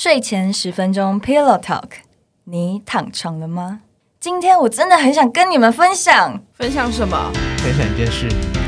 睡前10分钟 Pillow Talk， 你躺床了吗？今天我真的很想跟你们分享什么？ 分享一件事。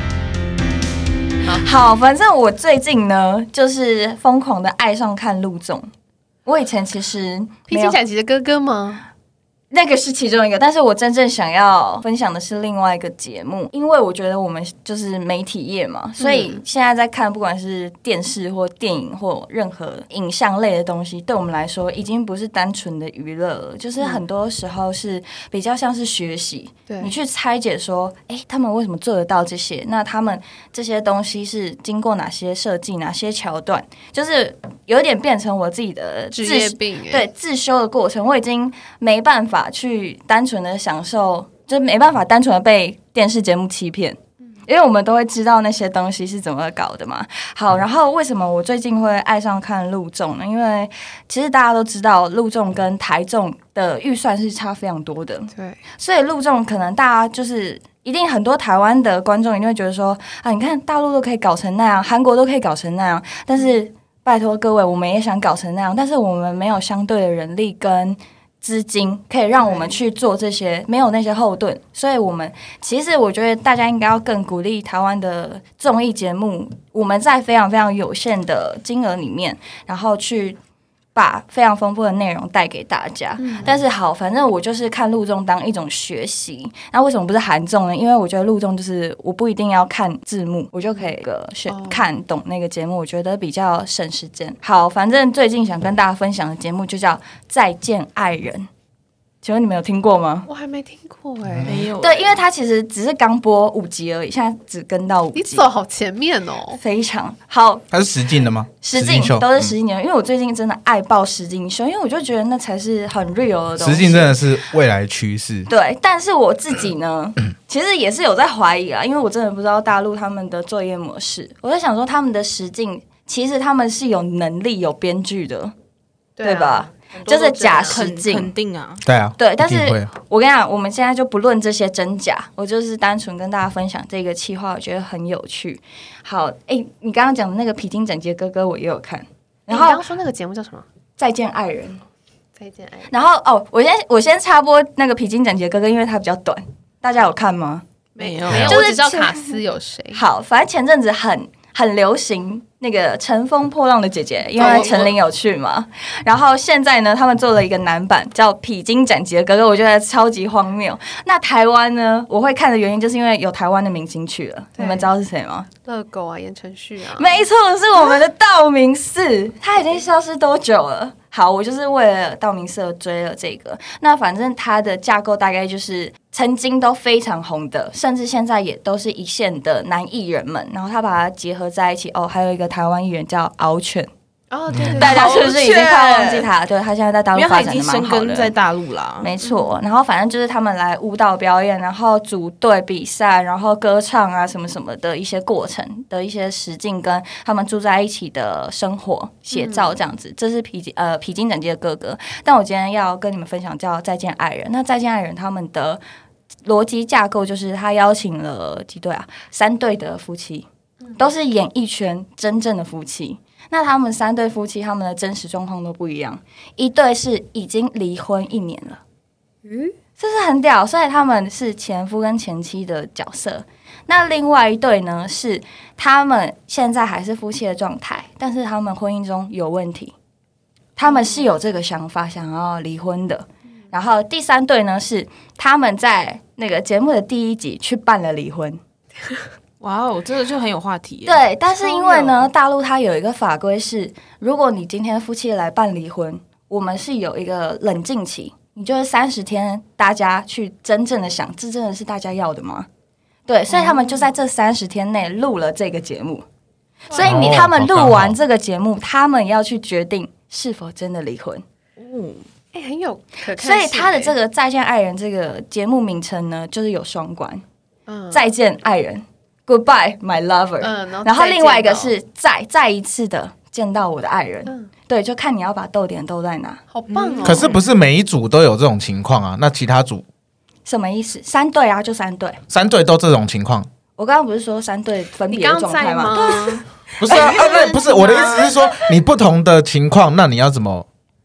好，反正我最近呢，就是疯狂的爱上看陆综。我以前其实披荆斩棘的哥哥吗？ 那个是其中一个，但是我真正想要分享的是另外一个节目，因为我觉得我们就是媒体业嘛，所以现在在看不管是电视或电影或任何影像类的东西，对我们来说已经不是单纯的娱乐了，就是很多时候是比较像是学习，你去拆解说，他们为什么做得到这些？那他们这些东西是经过哪些设计、哪些桥段，就是有点变成我自己的职业病， 对自修的过程，我已经没办法去单纯的享受，就没办法单纯的被电视节目欺骗，因为我们都会知道那些东西是怎么搞的嘛。好，然后为什么我最近会爱上看陆综呢？因为其实大家都知道陆综跟台综的预算是差非常多的， 对， 所以陆综可能大家就是一定很多台湾的观众一定会觉得说啊，你看大陆都可以搞成那样，韩国都可以搞成那样，但是拜托各位，我们也想搞成那样，但是我们没有相对的人力跟资金可以让我们去做这些，没有那些后盾，所以其实我觉得大家应该要更鼓励台湾的综艺节目，我们在非常非常有限的金额里面，然后去把非常丰富的内容带给大家。但是好，反正我就是看陆综当一种学习。那为什么不是韩综呢？因为我觉得陆综就是我不一定要看字幕，我就可以看懂那个节目，我觉得比较省时间。好，反正最近想跟大家分享的节目就叫《再见爱人》。请问你们有听过吗？ 我还没听过没有。 对，因为它其实只是刚播5集而已，现在只跟到5集。 你走好前面哦， 非常好。 它是实境的吗？ 实境都是实境的，因为我最近真的爱爆实境秀，因为我就觉得那才是很 real 的东西。 实境真的是未来趋势。 对，但是我自己呢，其实也是有在怀疑啊，因为我真的不知道大陆他们的作业模式。我在想说，他们的实境其实他们是有能力、有编剧的，对吧？就是假实境， 肯定啊， 对啊， 对。但是我跟你讲，我们现在就不论这些真假，我就是单纯跟大家分享这个企划，我觉得很有趣。好，你刚刚讲的那个披荆斩棘的哥哥，我也有看。然后你刚刚说那个节目叫什么？ 再见爱人。 再见爱人。 然后我先插播那个披荆斩棘的哥哥，因为他比较短，大家有看吗？ 没有， 就是我只知道卡斯有谁。 好，反正前阵子很流行那个乘风破浪的姐姐，因为陈琳有去嘛。然后现在呢，他们做了一个男版叫《披荆斩棘的哥哥》，我觉得超级荒谬。那台湾呢，我会看的原因就是因为有台湾的明星去了，你们知道是谁吗？ 乐狗啊，言承旭啊， 没错，是我们的道明寺。他已经消失多久了？好，我就是为了道明寺追了这个。那反正它的架构大概就是曾经都非常红的，甚至现在也都是一线的男艺人们，然后他把它结合在一起。还有一个台湾艺人叫敖犬。 对， 大家是不是已经快忘记他？对，他现在在大陆发展的蛮好的， 因为他已经生根在大陆啦。 没错，然后反正就是他们来舞蹈表演，然后组队比赛，然后歌唱啊什么什么的一些过程的一些实境，跟他们住在一起的生活写照这样子。这是披荆斩棘的哥哥。但我今天要跟你们分享叫《再见爱人》。那《再见爱人》他们的逻辑架构就是他邀请了几对啊，3对的夫妻，都是演艺圈真正的夫妻。那他们3对夫妻，他们的真实状况都不一样。一对是已经离婚1年了，这是很屌，所以他们是前夫跟前妻的角色。那另外一对呢，是他们现在还是夫妻的状态，但是他们婚姻中有问题，他们是有这个想法想要离婚的。然后第3对呢，是他们在那个节目的第1集去办了离婚。 哇哦，这个就很有话题耶。 对，但是因为呢，大陆它有一个法规是，如果你今天夫妻来办离婚，我们是有一个冷静期，你就是30天，大家去真正的想，这真的是大家要的吗？对，所以他们就在这30天内录了这个节目，所以他们录完这个节目，他们要去决定是否真的离婚。 很有可看性。 所以他的这个《再见爱人》这个节目名称呢，就是有双关，再见爱人。Goodbye, my lover。然后另外一个是再一次的见到我的爱人。对，就看你要把逗点逗在哪。 好棒哦！ 可是不是每一组都有这种情况啊？那其他组什么意思？3对啊，就3对 ，3对都这种情况。 我刚刚不是说3对分别的状态吗？ 不是啊，不是我的意思是说，你不同的情况，那你要怎么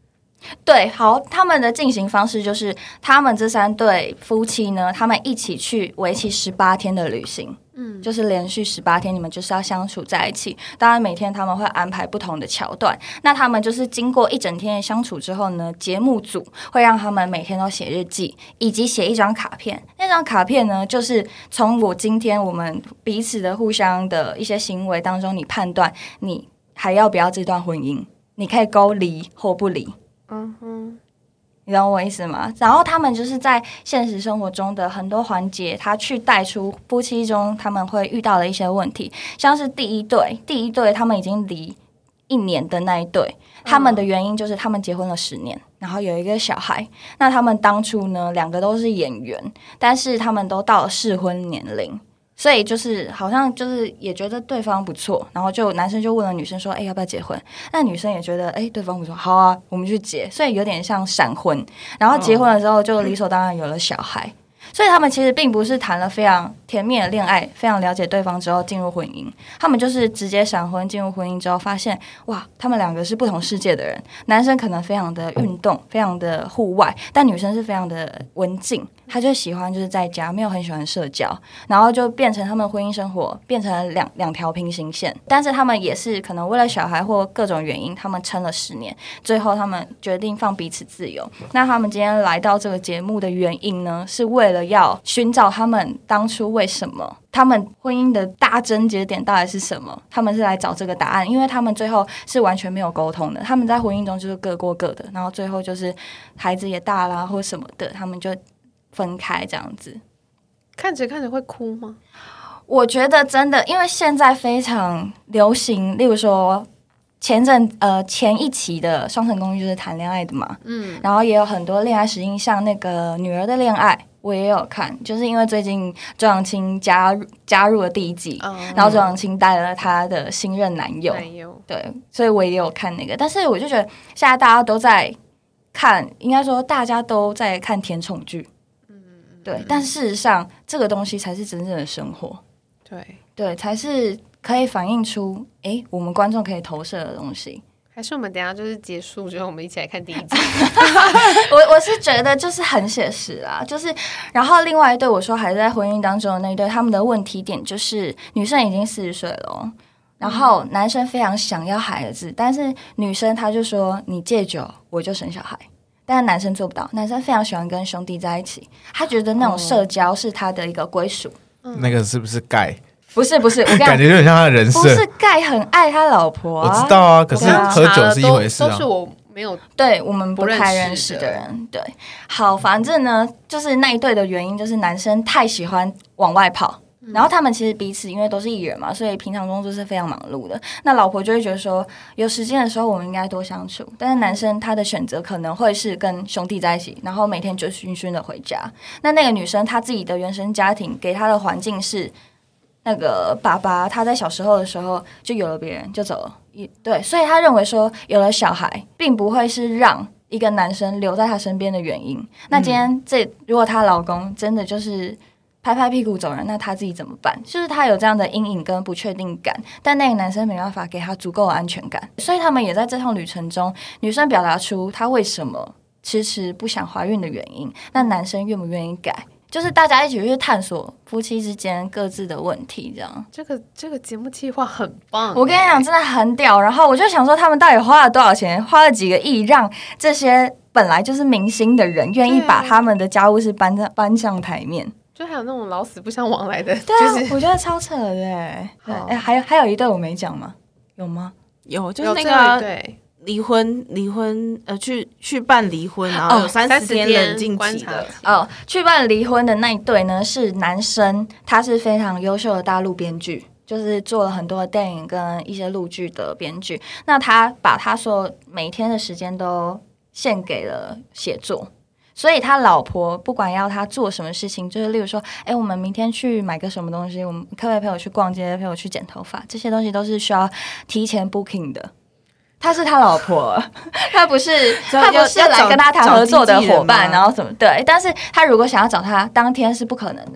对，好，他们的进行方式就是他们这3对夫妻呢，他们一起去为期18天的旅行。就是连续18天，你们就是要相处在一起。当然，每天他们会安排不同的桥段。那他们就是经过一整天的相处之后呢，节目组会让他们每天都写日记，以及写一张卡片。那张卡片呢，就是从今天我们彼此的互相的一些行为当中，你判断你还要不要这段婚姻，你可以勾离或不离。你懂我意思吗？然后他们就是在现实生活中的很多环节，他去带出夫妻中他们会遇到的一些问题，像是第一对他们已经离1年的那一对，他们的原因就是他们结婚了10年，然后有一个小孩。那他们当初呢，2个都是演员，但是他们都到了适婚年龄。所以就是好像就是也觉得对方不错，然后就男生就问了女生说：“要不要结婚？”那女生也觉得对方不错，好啊，我们去结。所以有点像闪婚，然后结婚了之后就理所当然有了小孩。所以他们其实并不是谈了非常甜蜜的恋爱，非常了解对方之后进入婚姻，他们就是直接闪婚进入婚姻之后，发现哇，他们2个是不同世界的人。男生可能非常的运动，非常的户外，但女生是非常的文静，他就喜欢就是在家，没有很喜欢社交，然后就变成他们婚姻生活变成了两条平行线。但是他们也是可能为了小孩或各种原因，他们撑了10年，最后他们决定放彼此自由。那他们今天来到这个节目的原因呢，是为了要寻找他们当初为什么他们婚姻的大症结点到底是什么。他们是来找这个答案，因为他们最后是完全没有沟通的，他们在婚姻中就是各过各的，然后最后就是孩子也大啦或什么的，他们就分开这样子。 看着看着会哭吗？ 我觉得真的，因为现在非常流行，例如说前一期的《双城公寓》就是谈恋爱的嘛，然后也有很多恋爱实境，像那个《女儿的恋爱》，我也有看，就是因为最近周扬青加入了第1季，然后周扬青带了她的新任男友，对，所以我也有看那个。但是我就觉得现在大家都在看，应该说大家都在看甜宠剧，对，但事实上这个东西才是真正的生活，对，才是可以反映出我们观众可以投射的东西。 还是我们等一下就是结束之后，我们一起来看第1集。 我是觉得就是很写实啊，就是然后另外一对我说还是在婚姻当中的那一对，他们的问题点就是女生已经40岁了，然后男生非常想要孩子，但是女生她就说你戒酒我就生小孩，但是男生做不到，男生非常喜欢跟兄弟在一起，他觉得那种社交是他的一个归属。 那个是不是盖？ 不是，我跟你感觉有点像他的人设。 不是盖很爱他老婆我知道啊，可是喝酒是一回事啊。 都是我没有， 对我们不太认识的人。对，好，反正呢，就是那一对的原因，就是男生太喜欢往外跑。然后他们其实彼此因为都是艺人嘛，所以平常工作是非常忙碌的。那老婆就会觉得说，有时间的时候我们应该多相处。但是男生他的选择可能会是跟兄弟在一起，然后每天就醺醺的回家。那个女生她自己的原生家庭给她的环境是，那个爸爸他在小时候的时候就有了别人就走了，对，所以他认为说有了小孩并不会是让一个男生留在他身边的原因。那今天如果她老公真的就是拍拍屁股走人，那他自己怎么办？就是他有这样的阴影跟不确定感，但那个男生没办法给他足够的安全感，所以他们也在这趟旅程中，女生表达出她为什么迟迟不想怀孕的原因，那男生愿不愿意改？就是大家一起去探索夫妻之间各自的问题，这样。 这个节目企划很棒， 我跟你讲，真的很屌。然后我就想说，他们到底花了多少钱，花了几个亿，让这些本来就是明星的人愿意把他们的家务事搬上台面。 就还有那种老死不相往来的， 对啊， 就是我觉得超扯的。对，还有一对我没讲吗？有吗？ 有， 就是那个对离婚去办离婚，然后有30天冷静期的。 去办离婚的那一对呢，是男生，他是非常优秀的大陆编剧，就是做了很多的电影跟一些陆剧的编剧。那他把他所有每天的时间都献给了写作。所以他老婆不管要他做什么事情，就是例如说我们明天去买个什么东西，我们可不可以陪我去逛街，陪我去剪头发，这些东西都是需要提前 booking 的。他是他老婆，他不是来跟他谈合作的伙伴，然后怎么对？但是他如果想要找他当天是不可能的，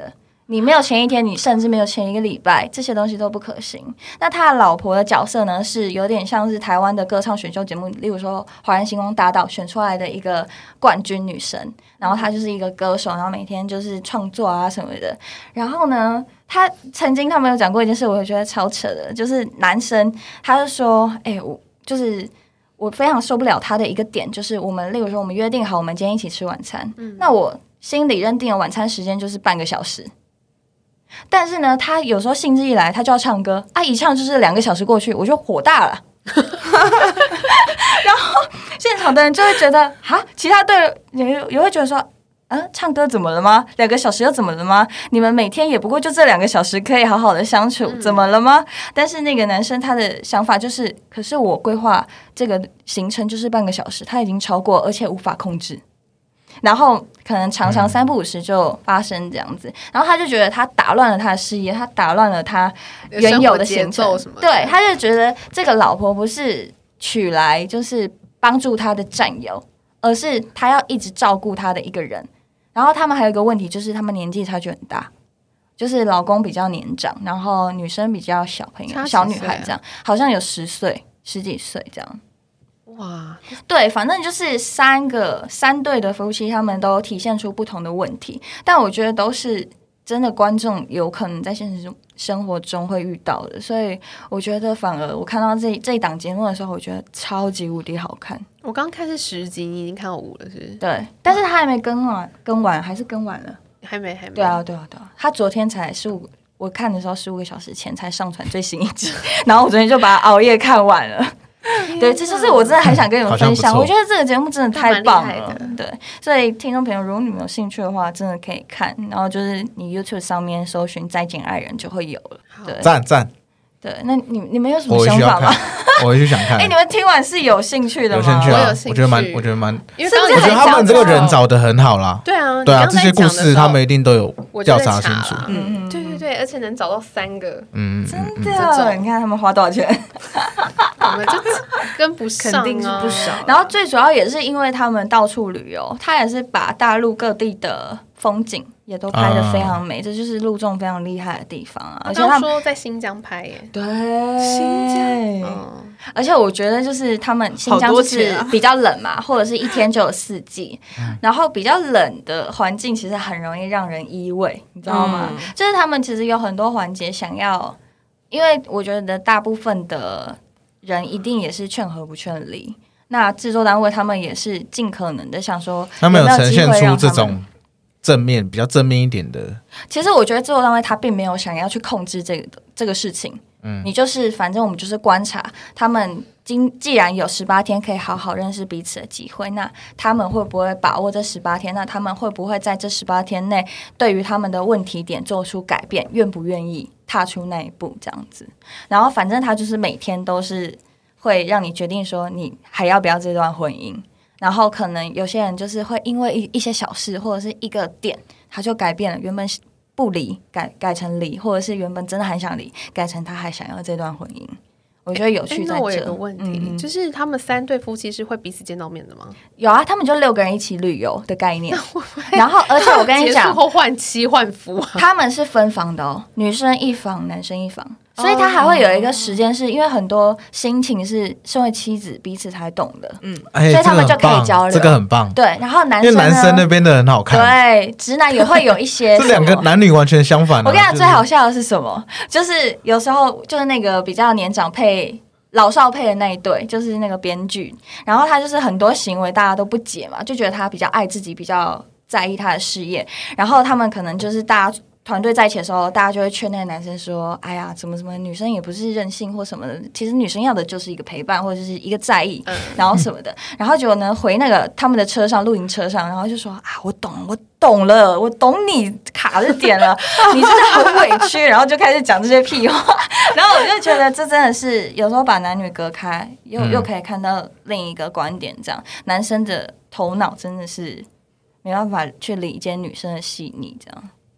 你没有前一天，你甚至没有前一个礼拜，这些东西都不可行。那他的老婆的角色呢，是有点像是台湾的歌唱选秀节目，例如说《华人星光大道》选出来的一个冠军女神，然后她就是一个歌手，然后每天就是创作啊什么的。然后呢，他们有讲过一件事，我觉得超扯的，就是男生他就说，我非常受不了他的一个点，就是例如说我们约定好我们今天一起吃晚餐，那我心里认定的晚餐时间就是半个小时。但是呢，他有时候兴致一来，他就要唱歌啊，一唱就是2个小时过去，我就火大了。然后现场的人就会觉得，其他队也会觉得说，唱歌怎么了吗？2个小时又怎么了吗？你们每天也不过就这2个小时可以好好的相处，怎么了吗？但是那个男生他的想法就是，可是我规划这个行程就是半个小时，他已经超过，而且无法控制。然后可能常常3不5时就发生这样子，然后他就觉得他打乱了他的事业，他打乱了他原有的行程什么的。对，他就觉得这个老婆不是娶来就是帮助他的战友，而是他要一直照顾他的一个人。然后他们还有一个问题，就是他们年纪差距很大，就是老公比较年长，然后女生比较小朋友、小女孩这样，好像有10几岁这样。 哇， 对，反正就是3对的夫妻，他们都体现出不同的问题，但我觉得都是真的观众有可能在现实生活中会遇到的，所以我觉得反而我看到这一档节目的时候，我觉得超级无敌好看。 我刚看是10集，你已经看到5了，是不是？ 对，但是他还没更完，还是更完了？ 还没。 对啊，他昨天才我看的时候15个小时前才上传最新一集，然后我昨天就把它熬夜看完了。对，这就是我真的很想跟你们分享。我觉得这个节目真的太棒了，对，所以听众朋友，如果你们有兴趣的话，真的可以看。然后就是你 YouTube 上面搜寻"再见爱人"就会有了。对， 赞。 对，那你们有什么想法吗？ 我也想看。 你们听完是有兴趣的吗？ 有兴趣啊，我觉得蛮，因为我觉得他们这个人找得很好啦。 对啊， 这些故事他们一定都有调查清楚。 对，而且能找到3个， 真的，你看他们花多少钱？ 我们就跟不上， 肯定是不少。 然后最主要也是因为他们到处旅游，他也是把大陆各地的风景也都拍得非常美，这就是陆仲非常厉害的地方啊！而且他们说在新疆拍耶， 对， 新疆， 而且我觉得就是他们新疆就是比较冷嘛，或者是一天就有4季，然后比较冷的环境其实很容易让人移位，你知道吗？就是他们其实有很多环节想要，因为我觉得大部分的人一定也是劝和不劝离，那制作单位他们也是尽可能的想说， 他们有呈现出这种比较正面一点的。 其实我觉得制作单位他并没有想要去控制这个事情，你就是反正我们就是观察他们既然有18天可以好好认识彼此的机会，那他们会不会把握这18天？那他们会不会在这18天内对于他们的问题点做出改变？愿不愿意踏出那一步这样子？然后反正他就是每天都是会让你决定说你还要不要这段婚姻。然后可能有些人就是会因为一些小事或者是一个点，他就改变了原本不离改成离，或者是原本真的很想离改成他还想要这段婚姻。我觉得有趣在这。 那我有个问题，就是他们3对夫妻是会彼此见到面的吗？ 有啊，他们就6个人一起旅游的概念。然后，而且我跟你讲， 结束后换妻换夫， 他们是分房的哦，女生一房，男生一房。所以他还会有一个时间，是因为很多心情是身为妻子彼此才懂的，所以他们就可以交流， 这个很棒。 对，然后男生呢， 因为男生那边的很好看， 对，直男也会有一些， 这2个男女完全相反。 我跟你讲，最好笑的是什么？就是有时候就是那个比较年长配老少配的那一对，就是那个编剧，然后他就是很多行为大家都不解嘛，就觉得他比较爱自己，比较在意他的事业，然后他们可能就是大家团队在一起的时候，大家就会劝那个男生说：“哎呀，怎么女生也不是任性或什么的，其实女生要的就是一个陪伴或者是一个在意，然后什么的。”然后结果呢，回那个他们的车上，露营车上，然后就说：“啊，我懂了，我懂你卡的点了，你真的很委屈。”然后就开始讲这些屁话，然后我就觉得这真的是有时候把男女隔开，又可以看到另一个观点，这样男生的头脑真的是没办法去理解女生的细腻，这样。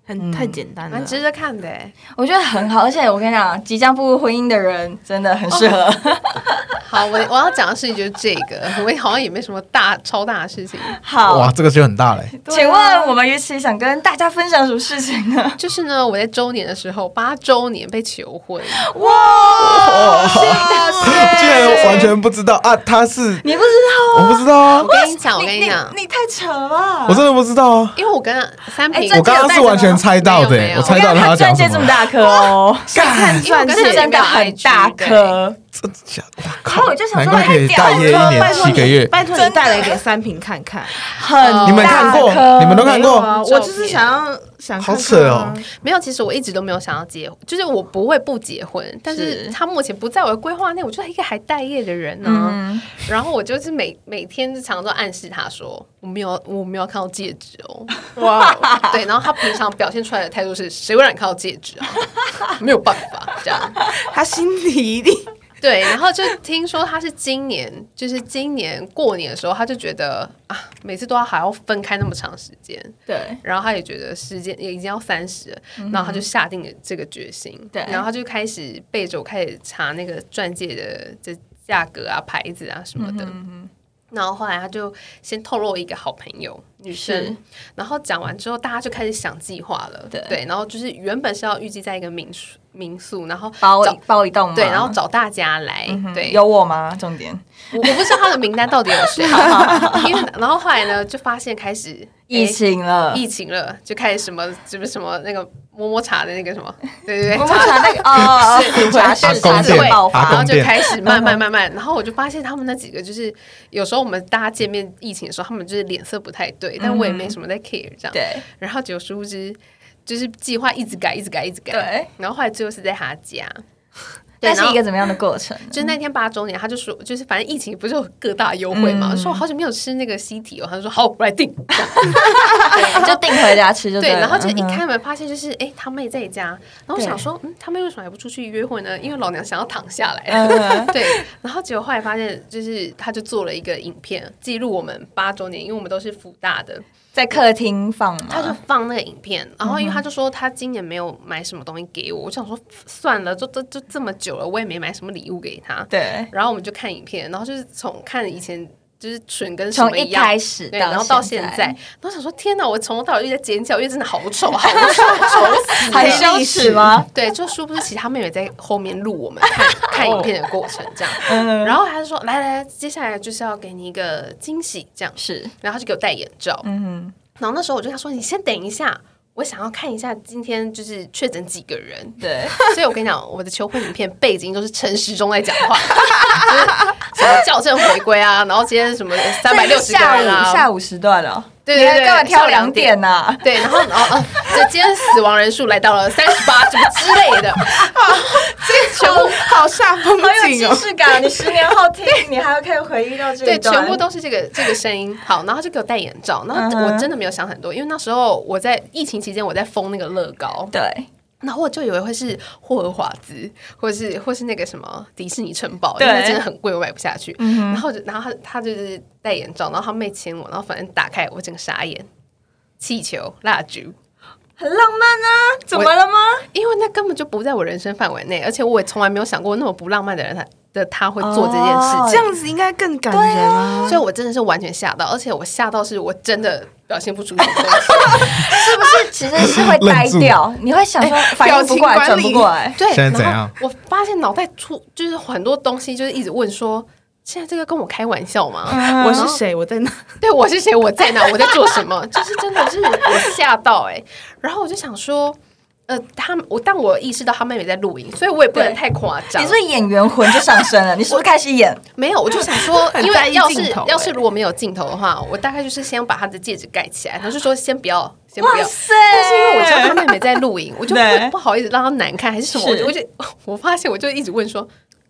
太简单了， 蛮值得看的。 我觉得很好，而且我跟你讲，即将步入婚姻的人真的很适合。 好，我要讲的事情就是这个，我好像也没什么超大的事情。 好， 哇，这个就很大嘞。 请问我们于琪想跟大家分享什么事情呢？ 就是呢，我在周年的时候，8周年被求婚。 哇！ 竟然完全不知道啊！他是你不知道？ 我不知道啊！ 我跟你讲， 你太扯了！ 我真的不知道啊！ 因为我跟三平， 我刚刚是完全猜到的，我猜到他要讲什么。 钻戒这么大颗哦， 看钻戒真的很大颗。 真假的？靠！ 我就想说， 难怪可以待业1年7个月。 拜托你带来给三平看看， 很你们看过？你们都看过？ 我就是想好扯哦。 没有，其实我一直都没有想要结婚，就是我不会不结婚，但是他目前不在我的规划内。我就是一个还待业的人呢。然后我就是每天就常常暗示他说，我没有看到戒指哦。哇，对，然后他平常表现出来的态度是，谁会让你看到戒指啊？没有办法，这样。 他心里一定。 对，然后就听说他是今年过年的时候，他就觉得啊，每次都还要分开那么长时间， 对， 然后他也觉得时间也已经要30了，然后他就下定了这个决心， 对， 然后他就开始背着我开始查那个钻戒的这价格啊、牌子啊什么的。然后后来他就先透露一个好朋友女生，然后讲完之后，大家就开始想计划了，对，然后就是原本是要预计在一个民宿，然后包一栋吗？ 对，然后找大家来，对， 有我吗？重点， 我不知道他的名单到底有谁，因为然后后来呢，就发现开始疫情了， 就开始什么那个摸茶的那个什么，对， 摸茶那个茶会爆发， 然后就开始慢慢，然后我就发现他们那几个就是有时候我们大家见面疫情的时候，他们就是脸色不太对，但我也没什么在 care 这样， 对， 然后结果殊不知就是计划一直改， 对， 然后后来最后是在他家。 那是一个怎么样的过程？ 就是那天8周年，他就说，就是反正疫情不是有各大优惠嘛，说我好久没有吃那个西提哦，他就说好，我来订， 就订回家吃就对。然后就一开门发现就是他妹在家，然后我想说他妹为什么还不出去约会呢？因为老娘想要躺下来，对。然后结果后来发现就是他就做了一个影片记录我们8周年，因为我们都是福大的。 在客厅放嘛， 他就放那个影片，然后因为他就说他今年没有买什么东西给我，我想说算了，就这么久了，我也没买什么礼物给他。 对， 然后我们就看影片，然后就是从看以前就是唇跟什么一样， 从一开始对，然后到现在，然后想说天哪，我从头到尾一直在尖叫，因为真的好丑，好丑，丑死， 很羞耻吗？ 对，就殊不知其他妹妹在后面录我们看影片的过程，这样。然后他就说来，接下来就是要给你一个惊喜，这样是， 然后他就给我戴眼罩，然后那时候我就跟他说：“你先等一下，我想要看一下今天就是确诊几个人。” 对， 所以我跟你讲，我的求婚影片背景都是陈时中在讲话，就是什么校正回归啊，然后今天什么360个人啊， 下午时段了。 对， 干嘛挑2点呐？ 对，然后今天死亡人数来到了38，什么之类的， 这全部好下风景哦， 好有既视感。你10年后听，你还可以回忆到这个。 对，全部都是这个声音。好，然后就给我戴眼罩，然后我真的没有想很多，因为那时候我在疫情期间我在封那个乐高， 对。 然后我就以为会是霍尔华兹，或是那个什么迪士尼城堡，因为真的很贵，我买不下去。然后他就是戴眼罩，然后他妹牵我，然后反正打开我整个傻眼，气球蜡烛， 很浪漫啊！怎么了吗？ 因为那根本就不在我人生范围内，而且我也从来没有想过那么不浪漫的人他会做这件事情， 这样子应该更感人啊！ 所以我真的是完全吓到，而且我吓到是我真的表现不出什么东西， 是不是？其实是会呆掉，你会想说反应不过来，转不过来。 对， 现在怎样？ 我发现脑袋就是很多东西，就是一直问说：现在这个跟我开玩笑吗？ 我是谁？我在哪？ 对，我是谁？我在哪？我在做什么？就是真的是我吓到然后我就想说。但我意识到他妹妹在录影，所以我也不能太夸张。 你是演员魂就上升了，你是不是开始演？ 没有，我就想说，因为要是如果没有镜头的话，我大概就是先把她的戒指盖起来，然后就说先不要。 哇塞！ 但是因为我知道他妹妹在录影，我就不好意思让她难看，还是什么？我发现我就一直问说。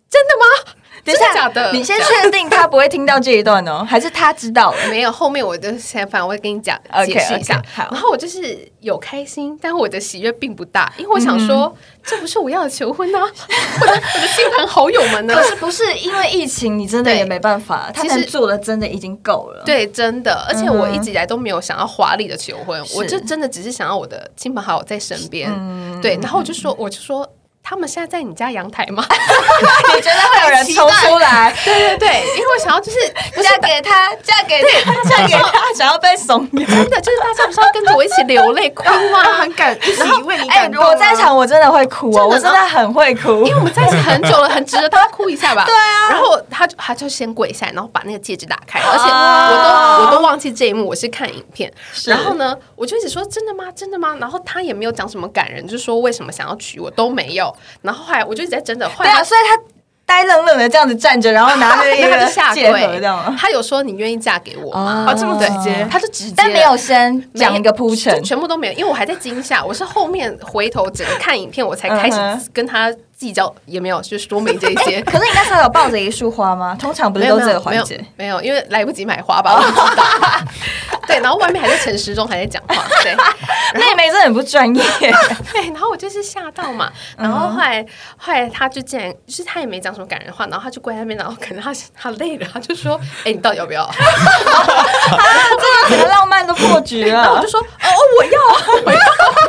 真的吗？ 真的假的？你先确定他不会听到这一段哦，还是他知道了？ 没有，后面我就反正我会跟你讲解释一下。然后我就是有开心，但我的喜悦并不大，因为我想说，这不是我要的求婚啊！我的亲朋好友们呢？ 可是不是因为疫情，你真的也没办法，他能做的真的已经够了。 对，真的，而且我一直以来都没有想要华丽的求婚，我就真的只是想要我的亲朋好友在身边。对，然后我就说。他们现在在你家阳台吗？ 你觉得会有人冲出来？ 对，因为我想要就是嫁给他，想要被怂恿。 真的就是大家不是要跟着我一起流泪哭吗？ 很感，一起为你感动。 我在场，我真的会哭哦，我真的很会哭， 因为我们在一起很久了，很值得大家哭一下吧。对啊。然后他就先跪下来，然后把那个戒指打开，而且我都忘记这一幕，我是看影片。然后呢，我就一直说真的吗？真的吗？然后他也没有讲什么感人，就是说为什么想要娶我都没有。然后后来我就一直在真的， 对啊，所以他呆愣愣的这样子站着，然后拿着一个戒盒，这样。 他有说你愿意嫁给我吗？ 这么直接， 他就直接， 但没有先讲一个铺陈， 全部都没有，因为我还在惊吓，我是后面回头整个看影片，我才开始跟他计较，也没有就是说明这些。 可是你那时候有抱着一束花吗？通常不是都这个环节？ 没有，因为来不及买花吧，我不知道。对，然后外面还在陈时中还在讲话，对， 妹妹真的很不专业。 对，然后我就是吓到嘛，然后后来他就竟然就是他也没讲什么感人话，然后他就跪在那边，然后可能他累了，他就说：“哎，你到底要不要？” 这个整个浪漫都破局了。 然后我就说：“哦，我要。”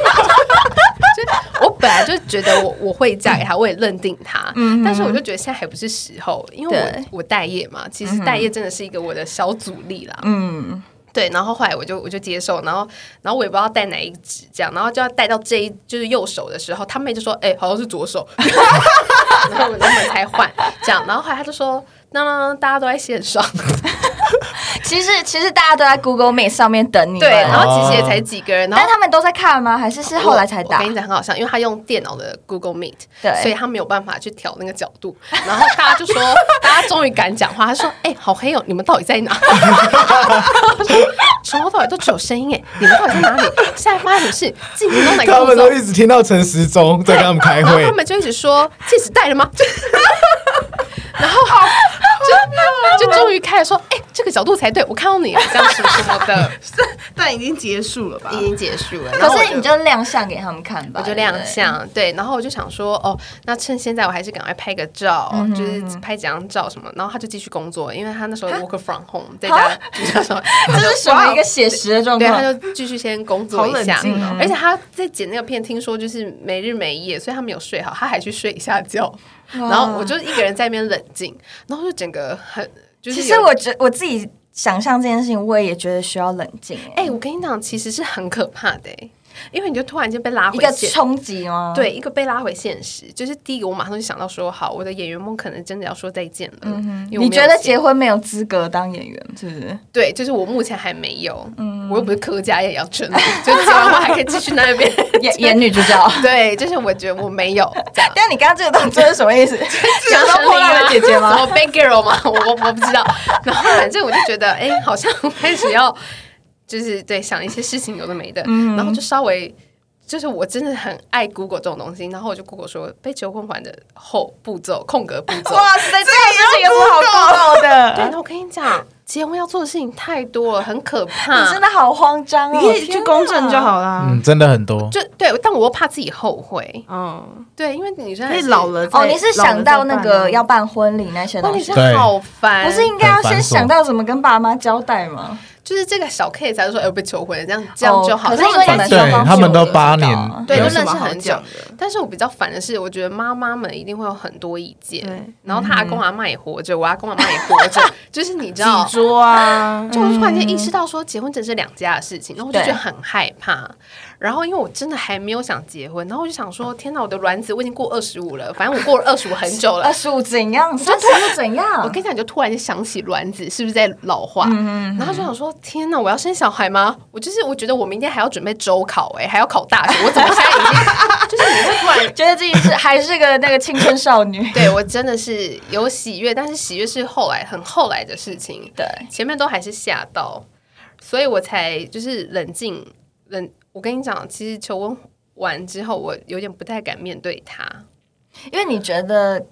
我本来就觉得我会嫁给他，我也认定他，但是我就觉得现在还不是时候，因为我待业嘛，其实待业真的是一个我的小阻力啦。对，然后后来我就接受，然后我也不知道带哪一指这样，然后就要带到就是右手的时候，他妹就说：“好像是左手。”然后我们才换这样，然后后来他就说：“那大家都在线上。” 其实大家都在 Google Meet 上面等你， 对，然后其实也才几个人， 但他们都在看吗？还是后来才打？ 我跟你讲很好笑，因为他用电脑的 Google Meet， 对， 所以他没有办法去调那个角度。然后大家就说，大家终于敢讲话，他说：“好黑哦，你们到底在哪？”从头到尾都只有声音你们到底在哪里？现在发生什么事？进行到哪个？ 他们都一直听到陈时中在跟他们开会， 他们就一直说：“戒指戴了吗？”然后就终于开始说：“这个角度才对，我看到你了，这样什么的。” 但已经结束了吧？ 已经结束了。 可是你就亮相给他们看吧。 我就亮相，对。然后我就想说，那趁现在我还是赶快拍个照，就是拍几张照什么。然后他就继续工作，因为他那时候 work from home， 在家居家什么， 这是什么一个写实的状况？ 对，他就继续先工作一下。而且他在剪那个片，听说就是没日没夜，所以他没有睡好，他还去睡一下觉。然后我就一个人在那边冷静，然后就整个很就是。 其实我自己想象这件事情，我也觉得需要冷静。 我跟你讲，其实是很可怕的因为你就突然间被拉回一个冲击吗？ 对，一个被拉回现实。就是第一个，我马上就想到说，好，我的演员梦可能真的要说再见了。 你觉得结婚没有资格当演员，是不是？ 对，就是我目前还没有。我又不是柯佳嬿、杨丞琳，就结完婚还可以继续在那边演女主角。 对，就是我觉得我没有这样。 但你刚刚这个动作是什么意思？ 杨丞琳的姐姐吗？ 什么 bad girl 吗？我不知道。然后反正我就觉得，好像开始要就是对想一些事情有的没的，然后就稍微。就是我真的很爱 Google 这种东西，然后我就 Google 说被求婚完的后步骤空格步骤。 哇塞，这个事情有什么好 Google 的？ 对，那我跟你讲，结婚要做的事情太多了，很可怕。 你真的好慌张哦！ 你可以去公证就好啦。 真的很多。 就对，但我又怕自己后悔。对，因为女生还是老了你是想到那个要办婚礼那些东西， 好烦。 不是应该要先想到怎么跟爸妈交代吗？ 就是这个小 case 才说被求婚，这样就好。 可是因为他们都8年， 对，就认识很久。但是我比较烦的是，我觉得妈妈们一定会有很多意见。然后他阿公阿嬷也活着，我阿公阿嬷也活着，就是你知道， 几桌啊， 就突然间意识到说结婚真是2家的事情，然后我就觉得很害怕。然后因为我真的还没有想结婚，然后我就想说，天哪，我的卵子我已经过25了，反正我过了25很久了。 25怎样？这是怎样？ 我跟你讲，你就突然间想起卵子是不是在老化？然后就想说，天哪，我要生小孩吗？我觉得我明天还要准备周考，还要考大学，我怎么现在已经就是你会突然觉得自己还是个那个青春少女？ 对，我真的是有喜悦，但是喜悦是很后来的事情， 对， 前面都还是吓到，所以我才就是冷静。我跟你讲，其实求婚完之后，我有点不太敢面对他， 因为你觉得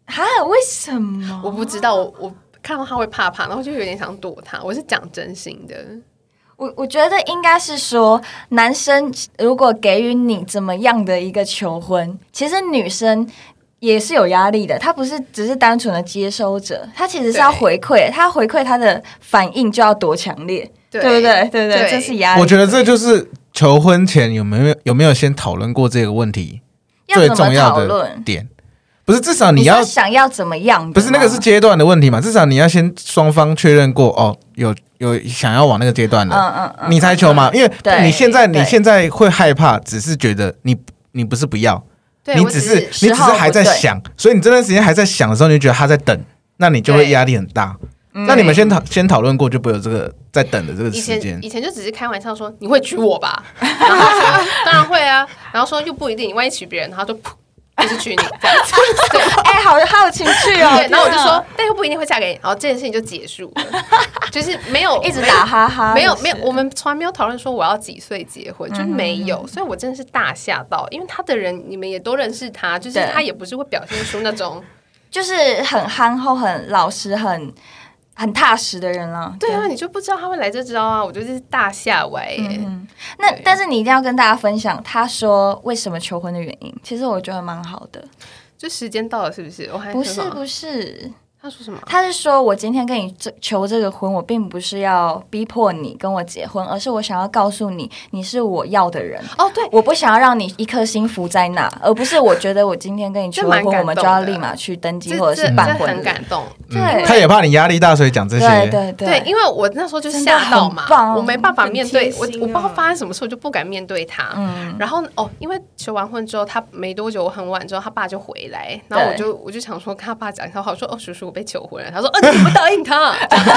哈，为什么？ 我不知道，我看到他会怕，然后就有点想躲他。我是讲真心的。 我觉得应该是说，男生如果给予你怎么样的一个求婚，其实女生也是有压力的。她不是只是单纯的接收者，她其实是要回馈，她回馈她的反应就要多强烈，对不对？对不对？这是压力。 我觉得这就是求婚前有没有先讨论过这个问题最重要的点。不是，至少你要想要怎么样？ 不是那个是阶段的问题嘛？至少你要先双方确认过哦，有想要往那个阶段的，你才求嘛。因为你现在会害怕，只是觉得你不是不要，你只是还在想，所以你这段时间还在想的时候，你就觉得他在等，那你就会压力很大。那你们先讨论过，就不会有这个在等的这个时间。 以前就只是开玩笑说你会娶我吧，然后说当然会啊，然后说又不一定，你万一娶别人，然后就噗。就是娶你这样子，对， 好有情趣哦。 对，然后我就说，但又不一定会嫁给你，然后这件事情就结束了，就是没有一直打哈哈， 没有，我们从来没有讨论说我要几岁结婚，就没有，所以我真的是大吓到，因为他的人你们也都认识他，就是他也不是会表现出那种就是很憨厚、很老实、很踏实的人了。 对啊，你就不知道他会来这招啊，我就是大吓歪耶。 那但是你一定要跟大家分享他说为什么求婚的原因，其实我觉得蛮好的。 就时间到了是不是？ 不是他说什么？ 他是说我今天跟你求这个婚，我并不是要逼迫你跟我结婚，而是我想要告诉你，你是我要的人。 哦，对， 我不想要让你一颗心浮在那，而不是我觉得我今天跟你求婚，我们就要立马去登记或者是办婚礼。 很感动。 对， 他也怕你压力大，所以讲这些。 对，因为我那时候就吓到嘛，我没办法面对，我不知道发生什么事，我就不敢面对他。然后因为求完婚之后，他没多久，我很晚之后，他爸就回来，然后我就想说跟他爸讲一下话，我说叔叔我被求婚了，他说你不答应他。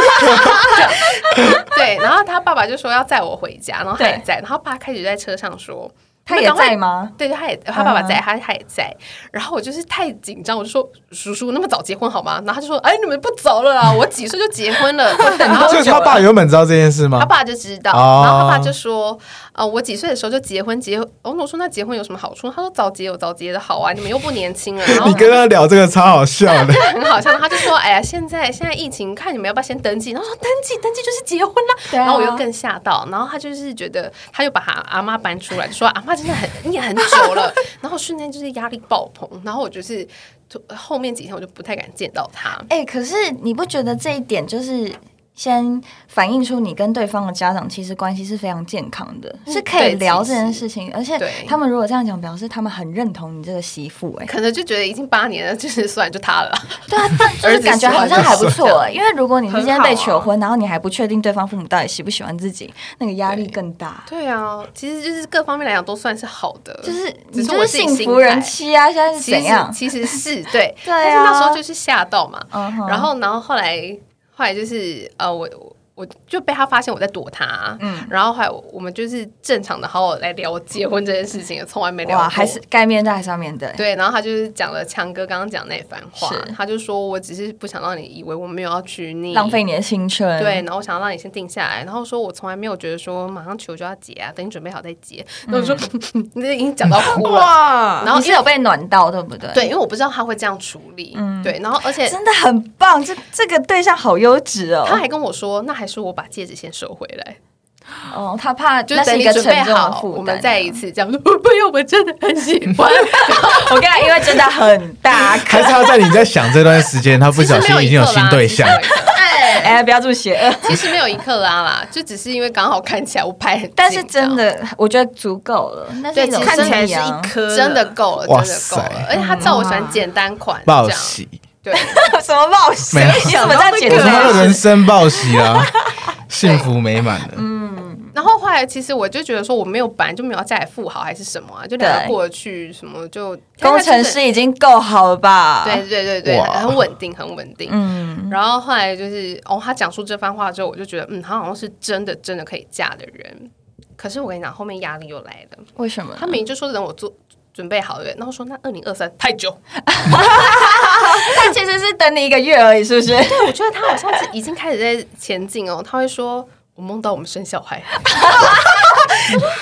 对，然后他爸爸就说要载我回家，然后他也在，然后爸开始在车上说。 他也在吗？ 对，他爸爸在，他也在。然后我就是太紧张，我就说叔叔那么早结婚好吗？然后他就说你们不走了啊，我几岁就结婚了。 所以他爸原本知道这件事吗？ 他爸就知道，然后他爸就说我几岁的时候就结婚。我说那结婚有什么好处？他说早结有早结的好啊，你们又不年轻了。然后你跟他聊这个超好笑的， 很好笑。他就说现在疫情，看你们要不要先登记？然后说登记就是结婚啦。然后我又更吓到，然后他就是觉得他又把他阿嬷搬出来，就说阿嬷真的你也很久了，然后瞬间就是压力爆棚，然后我就是后面几天我就不太敢见到他。 可是你不觉得这一点就是先反映出你跟对方的家长其实关系是非常健康的，是可以聊这件事情，而且他们如果这样讲，表示他们很认同你这个媳妇。 可能就觉得已经8年了，就是算就他了。 对啊，就是感觉好像还不错。因为如果你今天被求婚，然后你还不确定对方父母到底喜不喜欢自己，那个压力更大。 对啊，其实就是各方面来讲都算是好的， 就是你就是幸福人妻啊，现在是怎样？ 其实是对， 但是那时候就是吓到嘛。然后后来就是我就被他发现我在躲他，然后后来我们就是正常的好好来聊结婚这件事情，从来没聊过。 还是该面对还是要面对。 对，然后他就是讲了强哥刚刚讲那番话，他就说我只是不想让你以为我没有要娶你， 浪费你的青春。 对，然后我想要让你先定下来，然后说我从来没有觉得说马上求就要结啊，等你准备好再结。然后我说你已经讲到哭了，然后你是有被暖到对不对？ 对，因为我不知道他会这样处理，对，然后而且真的很棒，这个对象好优质哦。 他还跟我说，那还是我把戒指先收回来。 他怕就等你准备好，我们再一次这样说。不用，我真的很喜欢。 我跟他因为真的很大， 还是他在你在想这段时间，他不小心已经有新对象。 不要这么邪恶。 其实没有1克拉啦，就只是因为刚好看起来我拍很近， 但是真的我觉得足够了。那是一种看起来是1颗， 真的够了，真的够了。而且他照我喜欢简单款， 报喜。 对， 什么报喜？你怎么在简单？ 我人生报喜啊，幸福美满的。 然后后来其实我就觉得说我没有本来就没有嫁给富豪还是什么啊，就两个过得去什么就工程师已经够好了吧？ 对，很稳定很稳定。然后后来就是他讲出这番话之后，我就觉得他好像是真的可以嫁的人。可是我跟你讲，后面压力又来了。 为什么？ 他明明就说等我准备好了，然后说那2023太久。 他其实是等你1个月而已，是不是？ 对，我觉得他好像是已经开始在前进哦。他会说我梦到我们生小孩。 你不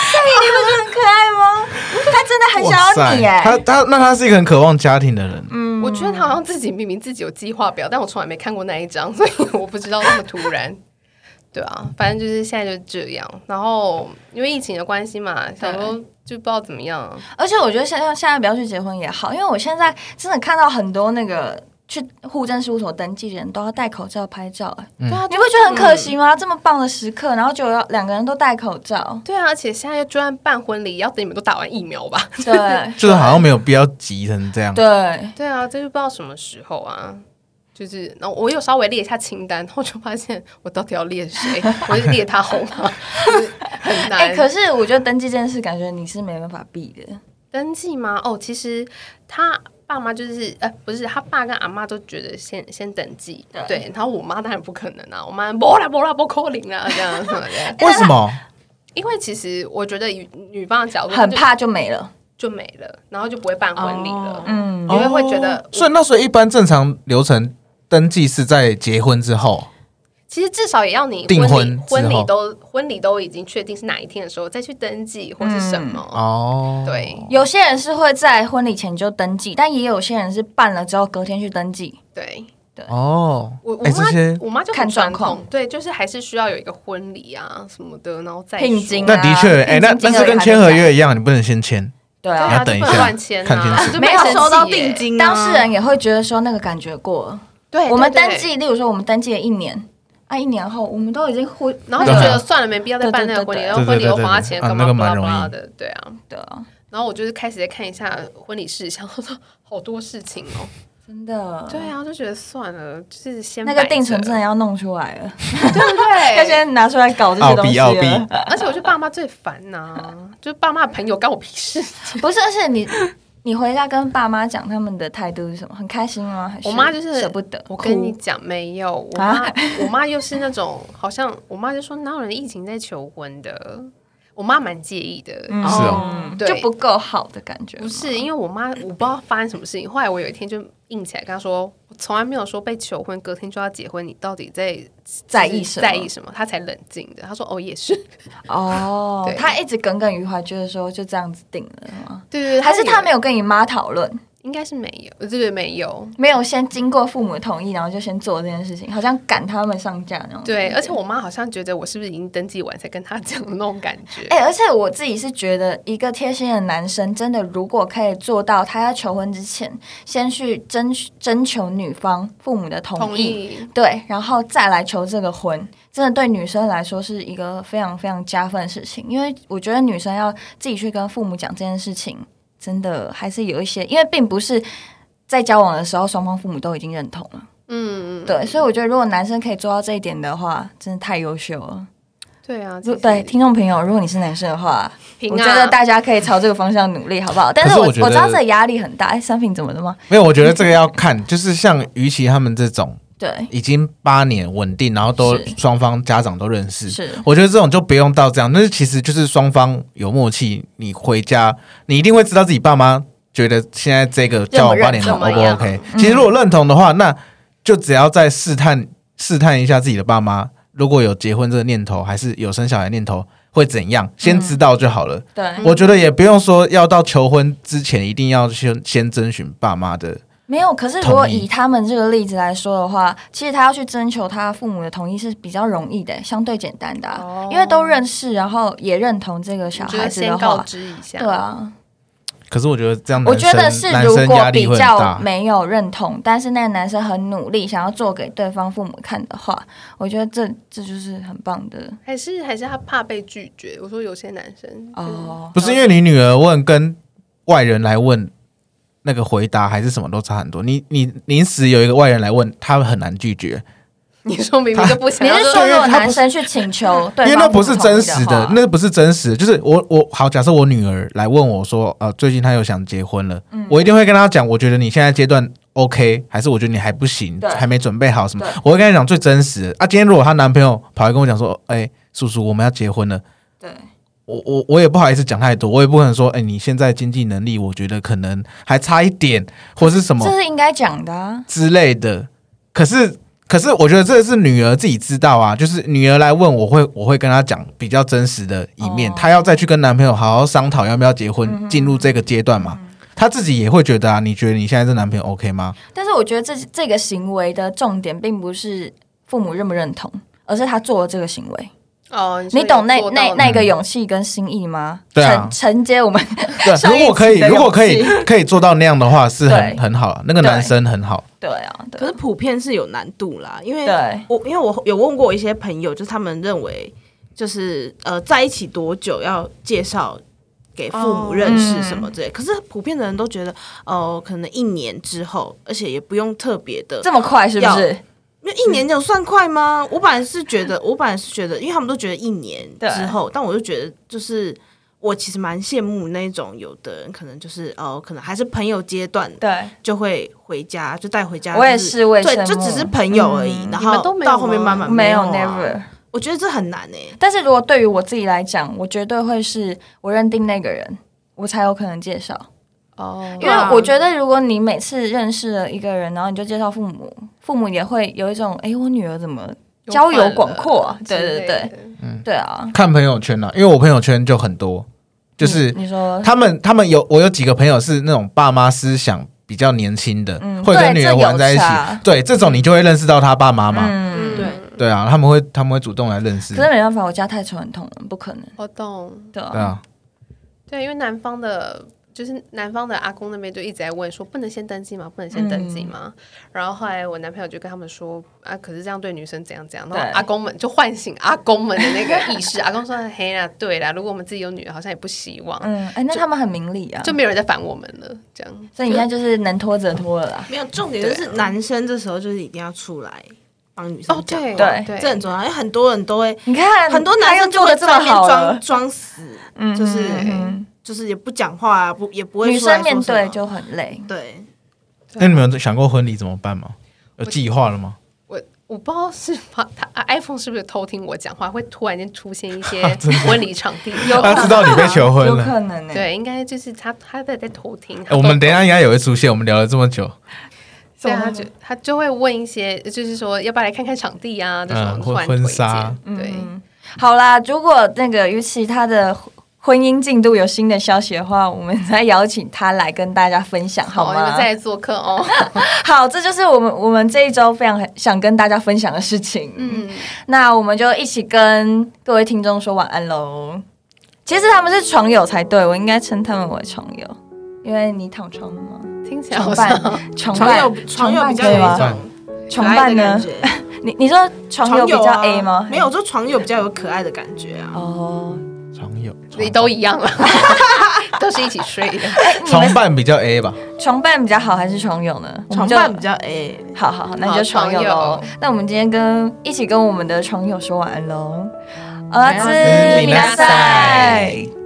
是很可爱吗？他真的很想要你耶。 他是一个很渴望家庭的人。 我觉得他好像自己明明自己有计划表，但我从来没看过那一张，所以我不知道那么突然。对啊，反正就是现在就这样。然后因为疫情的关系嘛，想说就不知道怎么样。 而且我觉得现在不要去结婚也好，因为我现在真的看到很多那个去户政事务所登记的人都要戴口罩拍照，对啊，你不觉得很可惜吗？这么棒的时刻，然后就要2个人都戴口罩。 对啊，而且现在就算办婚礼，要等你们都打完疫苗吧？ 对， 就是好像没有必要急成这样。 对啊，这就不知道什么时候啊。就是然后我有稍微列一下清单，然后就发现我到底要列谁？我就列他后吗？很难。 可是我觉得登记这件事，感觉你是没办法避的。 登记吗？其实他爸妈就是不是他爸跟阿妈都觉得先登记，对。然后我妈当然不可能啊，我妈不可能啊这样。 为什么？ 因为其实我觉得女方的角度很怕就没了。 然后就不会办婚礼了。因为会觉得， 所以一般正常流程登记是在结婚之后。 其实至少也要你订婚礼都已经确定是哪一天的时候再去登记或是什么。对， 有些人是会在婚礼前就登记，但也有些人是办了之后隔天去登记。 对。 我妈就看状况， 对，就是还是需要有一个婚礼啊什么的，然后再聘金。 那的确，那是跟签合约一样，你不能先签。 对啊， 你要等一下看清楚。 没有收到定金，当事人也会觉得说那个感觉过了。 对， 我们登记，例如说我们登记了1年，1年后我们都已经然后就觉得算了，没必要再办那个婚礼，然后婚礼又花钱，干嘛巴拉的，对啊。然后我就是开始在看一下婚礼事项，我说好多事情哦。 真的， 对啊，就觉得算了，就是先那个定存真的要弄出来了， 对不对？ 要先拿出来搞这些东西了。 而且我觉得爸妈最烦呐，就是爸妈的朋友干我屁事。 不是，而且你回家跟爸妈讲他们的态度是什么？很开心吗？还是我妈就是舍不得？ 我跟你讲，没有，我妈又是那种好像我妈就说哪有人疫情在求婚的。我妈蛮介意的， 对，就不够好的感觉。 不是，因为我妈我不知道发生什么事情，后来我有一天就硬起来跟她说，我从来没有说被求婚隔天就要结婚，你到底在意什么？她才冷静的。她说哦，也是哦，她一直耿耿于怀，觉得说就这样子定了吗？ 对， 还是她没有跟你妈讨论？ 应该是没有，这个没有先经过父母的同意，然后就先做这件事情，好像赶他们上架那种。 对，而且我妈好像觉得我是不是已经登记完才跟她讲的那种感觉。 而且我自己是觉得，一个贴心的男生，真的如果可以做到，他要求婚之前，先去征求女方父母的同意，对，然后再来求这个婚，真的对女生来说是一个非常非常加分的事情。因为我觉得女生要自己去跟父母讲这件事情。真的还是有一些，因为并不是在交往的时候双方父母都已经认同了，对，所以我觉得如果男生可以做到这一点的话，真的太优秀了。 对啊， 对听众朋友，如果你是男生的话，我觉得大家可以朝这个方向努力，好不好？但是我知道这压力很大。三品怎么了吗？ 没有，我觉得这个要看，就是像于其他们这种。 对， 已经8年稳定，然后都双方家长都认识， 是， 我觉得这种就不用到这样，但是其实就是双方有默契，你回家你一定会知道自己爸妈觉得现在这个交往8年 O 不 OK。其实如果认同的话，那就只要再试探一下自己的爸妈，如果有结婚这个念头，还是有生小孩的念头，会怎样，先知道就好了。 对， 我觉得也不用说要到求婚之前一定要先征询爸妈的。 没有，可是如果以他们这个例子来说的话，其实他要去征求他父母的同意是比较容易的，相对简单的因为都认识，然后也认同这个小孩子的话， 先告知一下。 对啊。 可是我觉得这样， 我觉得是如果比较没有认同，但是那个男生很努力想要做给对方父母看的话，我觉得这就是很棒的。 还是他怕被拒绝？我说有些男生不是因为你女儿问跟外人来问。那个回答还是什么都差很多。你临时有一个外人来问，他很难拒绝。 你说明明就不想要， 你是说如果男生去请求对方， 因为那不是真实的，那不是真实的。就是我好，假设我女儿来问我说，最近她有想结婚了，我一定会跟她讲，我觉得你现在阶段 OK， 还是我觉得你还不行，还没准备好什么，我会跟她讲最真实的。今天如果她男朋友跑来跟我讲说，叔叔我们要结婚了， 对。 我也不好意思讲太多，我也不可能说，你现在经济能力，我觉得可能还差一点，或是什么， 这是应该讲的之类的。可是，我觉得这是女儿自己知道啊，就是女儿来问我会跟她讲比较真实的一面，她要再去跟男朋友好好商讨要不要结婚，进入这个阶段嘛。 他自己也会觉得啊，你觉得你现在这男朋友 OK 吗？ 但是我觉得这个行为的重点并不是父母认不认同，而是他做了这个行为。你懂那个勇气跟心意吗？ 对啊， 承接我们对，如果可以做到那样的话，是很好。那个男生很好。 对啊， 可是普遍是有难度啦，因为我有问过一些朋友，就是他们认为就是在一起多久要介绍给父母认识什么之类，可是普遍的人都觉得可能1年之后，而且也不用特别的这么快，是不是？ 因为1年有算快吗？我本来是觉得，因为他们都觉得1年之后，但我就觉得，就是我其实蛮羡慕那种有的人可能就是可能还是朋友阶段， 对， 就会回家就带回家， 我也是， 对，就只是朋友而已，然后到后面慢慢没有 never， 我觉得这很难但是如果对于我自己来讲，我绝对会是我认定那个人，我才有可能介绍。因为我觉得，如果你每次认识了一个人，然后你就介绍父母，父母也会有一种，我女儿怎么交友广阔啊？对，对啊， 看朋友圈啊，因为我朋友圈就很多，就是你说他们我有几个朋友是那种爸妈思想比较年轻的，会跟女儿玩在一起，对，这种你就会认识到他爸妈嘛，对啊，他们会主动来认识。 可是没办法，我家太传统了，不可能。 我懂， 对啊， 对，因为南方的阿公那边就一直在问说，不能先登记吗？不能先登记吗？然后后来我男朋友就跟他们说啊，可是这样对女生怎样怎样。然后阿公们就唤醒阿公们的那个意识。阿公说：“嘿啦，对啦，如果我们自己有女儿，好像也不希望。” 那他们很明理啊， 就没有人在烦我们了。这样， 所以你看，就是能拖着拖了啦。 没有重点就是男生这时候就是一定要出来帮女生讲话， 对， 这很重要，因为很多人都会， 你看很多男生就会在那边装死，就是也不讲话啊，也不会女生面对就很累。 对， 那你们有想过婚礼怎么办吗？有计划了吗？ 我不知道是iPhone 是不是偷听我讲话，会突然间出现一些婚礼场地， 他知道你被求婚了， 有可能对，应该就是他在偷听。 我们等一下应该也会出现，我们聊了这么久。 对，他就会问一些，就是说要不要来看看场地啊？这种突然婚纱， 对， 好啦，如果那个于其他的婚姻进度有新的消息的话，我们再邀请他来跟大家分享，好吗？ 你们再来做客哦。 好，这就是我们这一周非常想跟大家分享的事情。那我们就一起跟各位听众说晚安喽。其实他们是床友才对，我应该称他们为床友，因为你躺床了吗？ 听起来好像床友比较有一种床伴呢？你说床友比较 A 吗？ 没有，就床友比较有可爱的感觉啊。 床友你都一样了，都是一起睡的。 床伴比较 A 吧？ 床伴比较好还是床友呢？ 床伴比较 A。 好，那就床友喽。那我们今天一起跟我们的床友说晚安喽。おやすみなさい。